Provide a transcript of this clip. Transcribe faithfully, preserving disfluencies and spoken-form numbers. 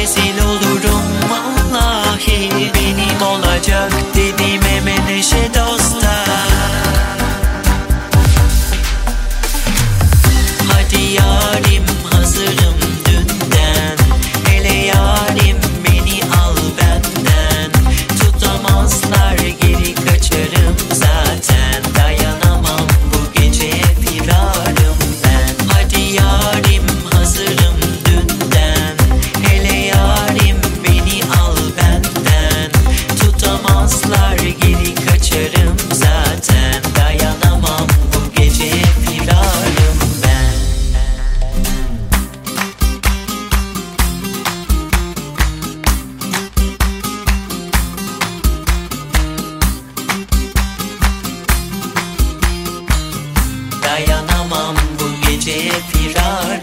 rezil olurum vallahi. Benim olacak dediğim hemen eşe dosta. Hadi yarim hazırım dünden, hele yarim beni al benden. Tutamazlar geri kaçarım zaten, dayanamam bu geceye firarım ben. Hadi yarim hazırım dünden, hele yarim beni al benden. Tutamazlar geri kaçarım zaten, dayanamam bu geceye firarım ben. Dayanamam bu geceye firarım